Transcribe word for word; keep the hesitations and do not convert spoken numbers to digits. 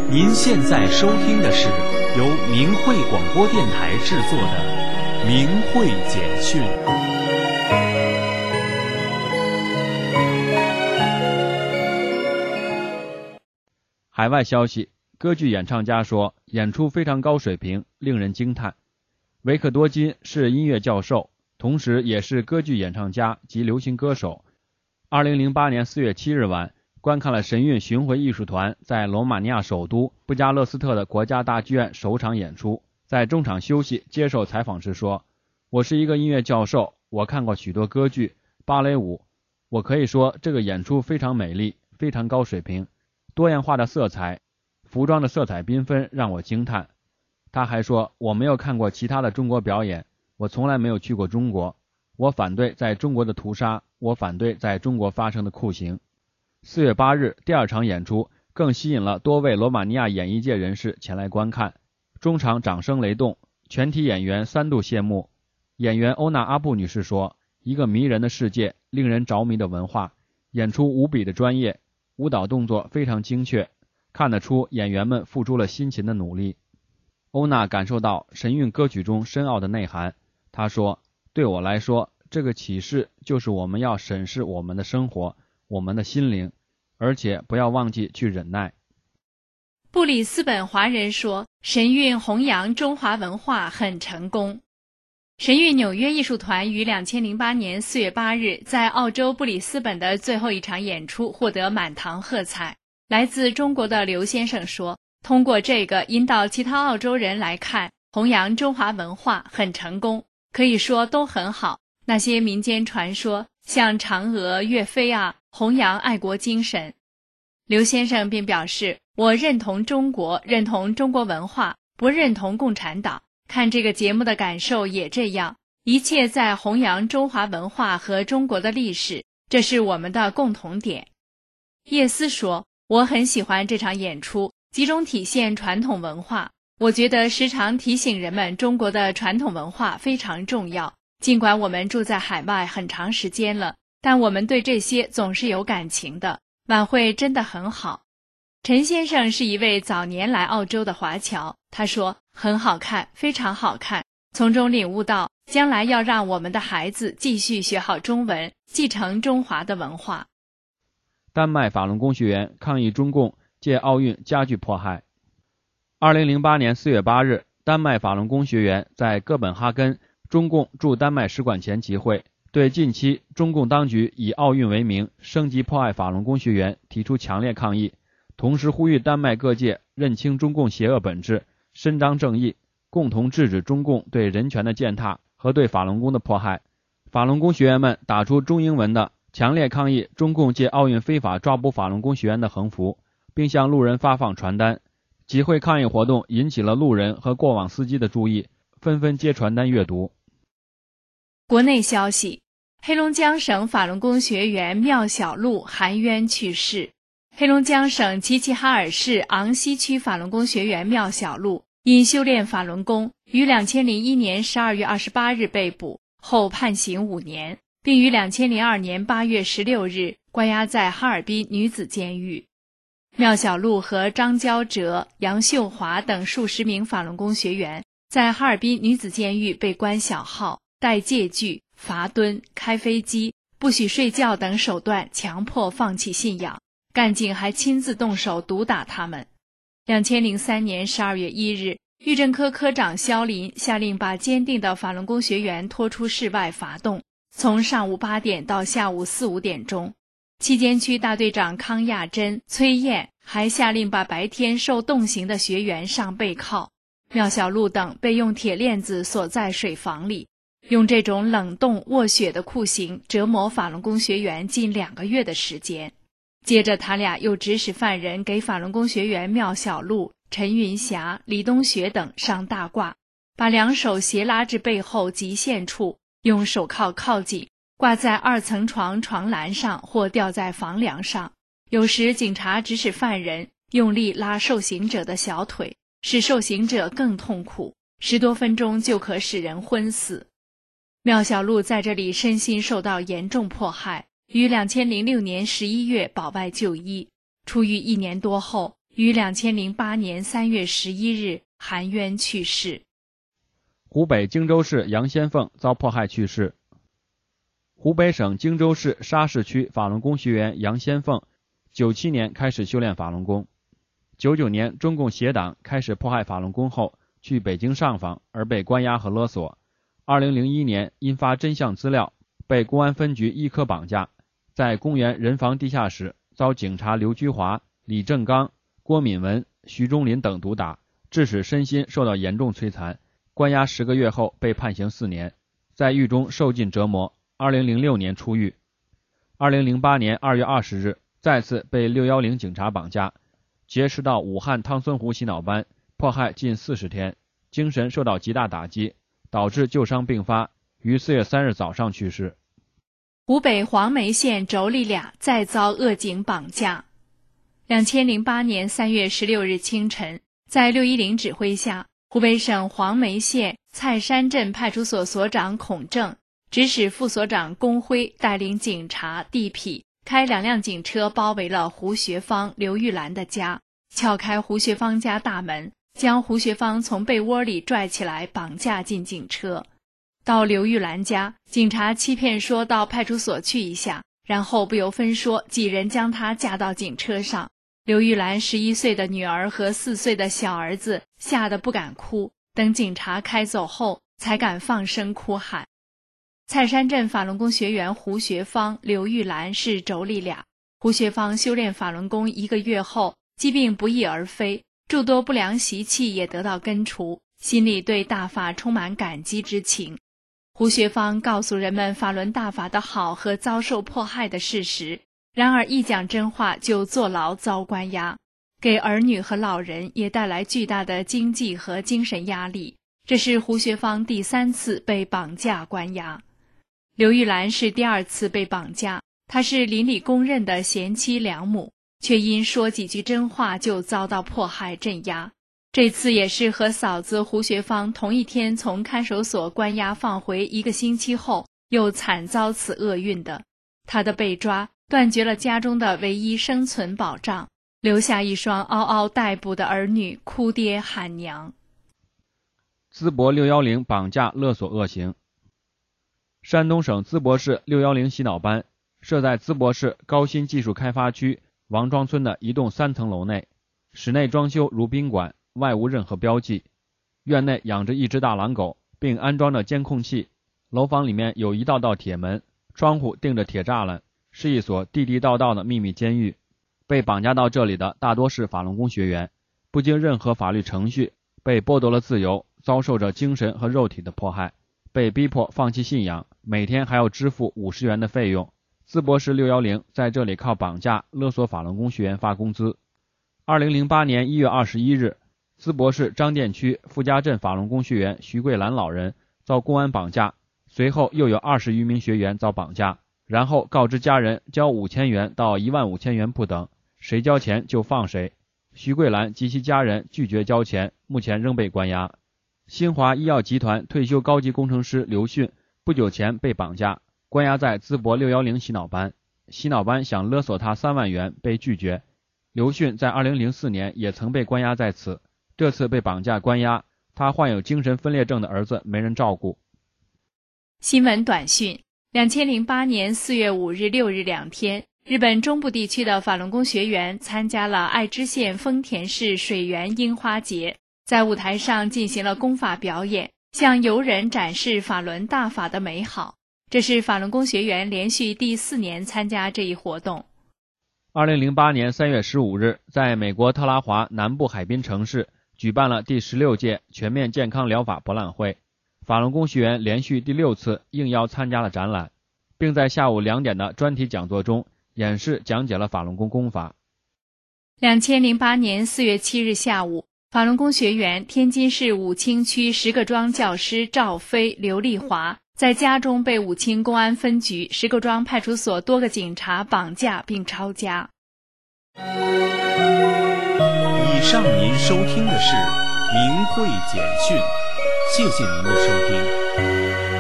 您现在收听的是由明慧广播电台制作的《明慧简讯》。 海外消息，歌剧演唱家说演出非常高水平，令人惊叹。维克多金是音乐教授，同时也是歌剧演唱家及流行歌手。二零零八年四月七日晚，观看了神韵巡回艺术团在罗马尼亚首都布加勒斯特的国家大剧院首场演出。在中场休息接受采访时说，我是一个音乐教授，我看过许多歌剧、芭蕾舞，我可以说这个演出非常美丽，非常高水平，多样化的色彩，服装的色彩缤纷让我惊叹。他还说，我没有看过其他的中国表演，我从来没有去过中国，我反对在中国的屠杀，我反对在中国发生的酷刑。四月八日，第二场演出更吸引了多位罗马尼亚演艺界人士前来观看。中场掌声雷动，全体演员三度谢幕。演员欧娜阿布女士说，一个迷人的世界，令人着迷的文化，演出无比的专业，舞蹈动作非常精确，看得出演员们付出了辛勤的努力。欧娜感受到神韵歌曲中深奥的内涵，她说，对我来说，这个启示就是我们要审视我们的生活，我们的心灵，而且不要忘记去忍耐。 布里斯本华人说，神韵弘扬中华文化很成功。神韵纽约艺术团于二零零八年四月八日在澳洲布里斯本的最后一场演出获得满堂喝彩。来自中国的刘先生说，通过这个引导其他澳洲人来看，弘扬中华文化很成功，可以说都很好。那些民间传说，像嫦娥、岳飞啊，弘扬爱国精神。刘先生并表示，我认同中国，认同中国文化，不认同共产党。看这个节目的感受也这样，一切在弘扬中华文化和中国的历史，这是我们的共同点。叶思说，我很喜欢这场演出，集中体现传统文化。我觉得时常提醒人们中国的传统文化非常重要。尽管我们住在海外很长时间了，但我们对这些总是有感情的。晚会真的很好。陈先生是一位早年来澳洲的华侨，他说，很好看，非常好看，从中领悟到将来要让我们的孩子继续学好中文，继承中华的文化。 丹麦法轮功学员抗议中共借奥运加剧迫害。二零零八年四月八日，丹麦法轮功学员在哥本哈根中共驻丹麦使馆前集会，对近期中共当局以奥运为名升级迫害法轮功学员提出强烈抗议，同时呼吁丹麦各界认清中共邪恶本质，伸张正义，共同制止中共对人权的践踏和对法轮功的迫害。法轮功学员们打出中英文的强烈抗议中共借奥运非法抓捕法轮功学员的横幅，并向路人发放传单。集会抗议活动引起了路人和过往司机的注意，纷纷接传单阅读。 国内消息，黑龙江省法轮功学员缪小璐含冤去世。黑龙江省齐齐哈尔市昂西区法轮功学员缪小璐因修炼法轮功，于二零零一年十二月二十八日被捕，后判刑五年，并于二零零二年八月十六日关押在哈尔滨女子监狱。缪小璐和张娇哲、杨秀华等数十名法轮功学员在哈尔滨女子监狱被关小号、戴戒具、罚蹲、开飞机、不许睡觉等手段强迫放弃信仰，干警还亲自动手毒打他们。二零零三年十二月一日，狱政科科长肖林下令把坚定的法轮功学员拖出室外罚动，从上午八点到下午四五点钟。期间区大队长康亚珍、崔燕还下令把白天受冻刑的学员上背铐，缪小璐等被用铁链子锁在水房里，用这种冷冻卧雪的酷刑折磨法轮功学员近两个月的时间。接着他俩又指使犯人给法轮功学员缪小璐、陈云霞、李东学等上大褂，把两手斜拉至背后极限处，用手铐铐紧，挂在二层床床栏上或吊在房梁上。有时警察指使犯人用力拉受刑者的小腿，使受刑者更痛苦，十多分钟就可使人昏死。缪小璐在这里身心受到严重迫害，于二零零六年十一月保外就医，出狱一年多后， 于两千零八年三月十一日含冤去世。 湖北荆州市杨先凤遭迫害去世。湖北省荆州市沙市区法轮功学员杨先凤，九七年开始修炼法轮功，九九年中共协党开始迫害法轮功后，去北京上访而被关押和勒索。二零零一年因发真相资料，被公安分局一科绑架，在公园人防地下室遭警察刘居华、李正刚、郭敏文、徐忠林等毒打，致使身心受到严重摧残。关押十个月后被判刑四年，在狱中受尽折磨。二零零六年出狱。二零零八年二月二十日，再次被六一零警察绑架，劫持到武汉汤孙湖洗脑班，迫害近四十天，精神受到极大打击，导致旧伤并发，于四月三日早上去世。 湖北黄梅县妯娌俩再遭恶警绑架。两千零八年三月十六日清晨，在六一零指挥下，湖北省黄梅县蔡山镇派出所所长孔正指使副所长龚辉带领警察、地痞开两辆警车包围了胡学芳、刘玉兰的家，撬开胡学芳家大门，将胡学芳从被窝里拽起来绑架进警车。到刘玉兰家，警察欺骗说到派出所去一下，然后不由分说几人将她架到警车上。刘玉兰十一岁的女儿和四岁的小儿子吓得不敢哭，等警察开走后才敢放声哭喊。蔡山镇法轮功学员胡学芳、刘玉兰是妯娌俩。胡学芳修炼法轮功一个月后，疾病不翼而飞，诸多不良习气也得到根除，心里对大法充满感激之情。胡学芳告诉人们法轮大法的好和遭受迫害的事实，然而一讲真话就坐牢遭关押，给儿女和老人也带来巨大的经济和精神压力。这是胡学芳第三次被绑架关押。刘玉兰是第二次被绑架，她是邻里公认的贤妻良母，却因说几句真话就遭到迫害镇压。这次也是和嫂子胡学芳同一天从看守所关押放回一个星期后，又惨遭此厄运的。她的被抓断绝了家中的唯一生存保障，留下一双嗷嗷待哺的儿女哭爹喊娘。 淄博六一零绑架勒索恶行。山东省淄博市六一零洗脑班设在淄博市高新技术开发区王庄村的一栋三层楼内，室内装修如宾馆，外无任何标记。院内养着一只大狼狗，并安装着监控器。楼房里面有一道道铁门，窗户钉着铁栅栏，是一所地地道道的秘密监狱。被绑架到这里的大多是法轮功学员，不经任何法律程序，被剥夺了自由，遭受着精神和肉体的迫害，被逼迫放弃信仰，每天还要支付五十元的费用。淄博市六一零在这里靠绑架勒索法轮功学员发工资。二零零八年一月二十一日，淄博市张店区傅家镇法轮功学员徐桂兰老人遭公安绑架，随后又有二十余名学员遭绑架，然后告知家人交五千元到一万五千元不等，谁交钱就放谁。徐桂兰及其家人拒绝交钱，目前仍被关押。新华医药集团退休高级工程师刘迅不久前被绑架，关押在淄博六一零洗脑班，洗脑班想勒索他三万元被拒绝。刘迅在二零零四年也曾被关押在此，这次被绑架关押，他患有精神分裂症的儿子没人照顾。 新闻短讯：两千零八年四月五日、六日两天，日本中部地区的法轮功学员参加了爱知县丰田市水源樱花节，在舞台上进行了功法表演，向游人展示法轮大法的美好。这是法轮功学员连续第四年参加这一活动。 二零零八年三月十五日，在美国特拉华南部海滨城市举办了第十六届全面健康疗法博览会，法轮功学员连续第六次应邀参加了展览，并在下午两点的专题讲座中演示讲解了法轮功功法。 两千零八年四月七日下午，法轮功学员天津市武清区石各庄教师赵飞、刘丽华在家中被武清公安分局石各庄派出所多个警察绑架并抄家。 以上您收听的是明慧简讯，谢谢您的收听。